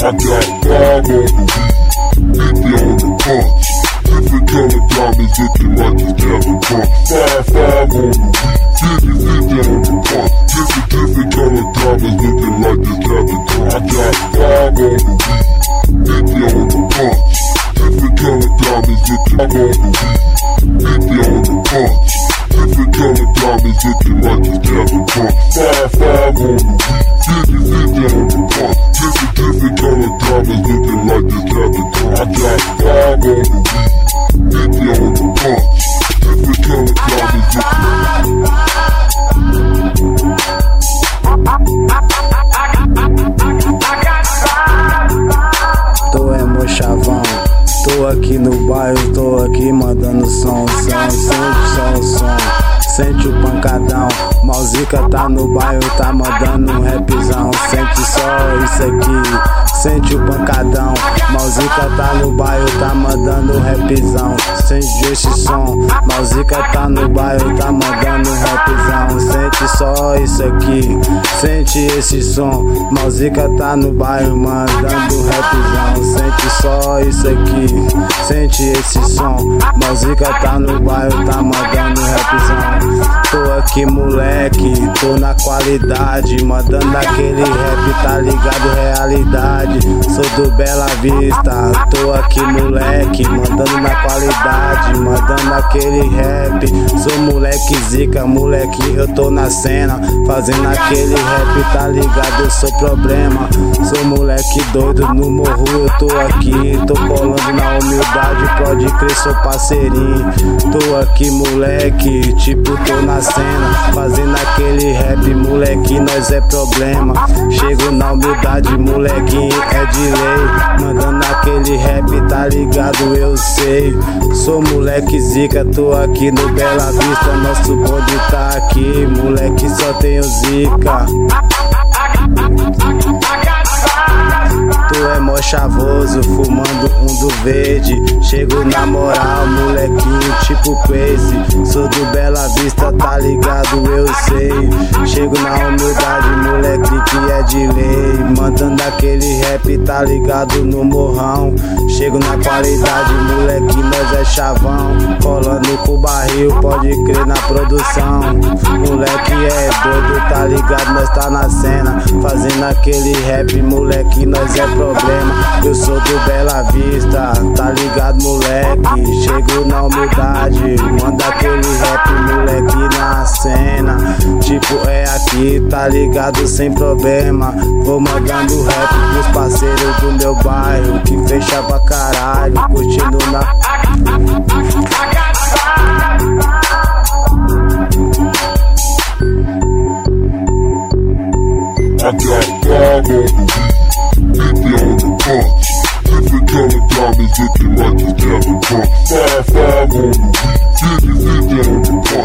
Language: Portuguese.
got 5 on the beat, 50 on the punch. Different color diamonds looking like it's Captain Crunch. 5 on the beat, 50 on the punch. Different color diamonds looking like it's Captain Crunch. I got 5 on the beat, 50 on the punch. Different color diamonds looking like it's Captain Crunch. 50 on the punch. Different color diamonds looking like it's Captain Crunch. 5 on the beat, 50 on the punch. Different color diamonds looking like it's Captain Crunch. I got 5 on the beat, 50 on the punch. Different color diamonds looking. Tô é meu chavão. Tô aqui no bairro, tô aqui mandando som. Sente só o som, sente o pancadão. Mauzica tá no bairro, tá mandando um rapzão. Sente só isso aqui, sente o pancadão. Mauzica tá no bairro, tá mandando um rapzão. Sente esse som, Mauzica tá no bairro, tá mandando um rapzão. Sente só isso aqui, sente esse som. Mauzica tá no bairro, mandando um rapzão. Sente só isso aqui, sente esse som. Mauzica tá no bairro, tá mandando um rapzão. Tô aqui moleque, tô na qualidade, mandando aquele rap, tá ligado, realidade. Sou do Bela Vista, tô aqui moleque, mandando na qualidade, mandando aquele rap. Sou moleque zica, moleque, eu tô na cena, fazendo aquele rap, tá ligado, eu sou problema. Sou moleque doido no morro, eu tô aqui, tô colando na humildade, pode crer, sou parceirinho. Tô aqui moleque, tipo tô na cena, fazendo aquele rap, moleque, nós é problema. Chego na humildade, moleque, é de lei, mandando aquele rap, tá ligado, eu sei. Sou moleque zica, tô aqui no Bela Vista, nosso bonde tá aqui, moleque, só tenho zica. Tu é mó chavoso, fumando um do verde. Chego na moral, molequinho tipo crazy. Sou do Bela Vista, tá ligado, eu sei. Chego na humildade, moleque que é de lei, mandando aquele rap, tá ligado, no morrão. Chego na qualidade, moleque, nós é chavão. Colando com o barril, pode crer na produção. Moleque é doido, tá ligado, nós tá na cena, fazendo aquele rap, moleque, nós é problema. Eu sou do Bela Vista, tá ligado, moleque. Chego na humildade, manda aquele rap, moleque, na cena. Tipo é aqui, tá ligado, sem problema. Vou mandando rap pros parceiros do meu bairro, que fecha pra caralho, curtindo na... I got 5 on the beat, 50 on the punch. Different color diamonds looking like it's Captain Crunch. 5 on the beat, 50 on the punch.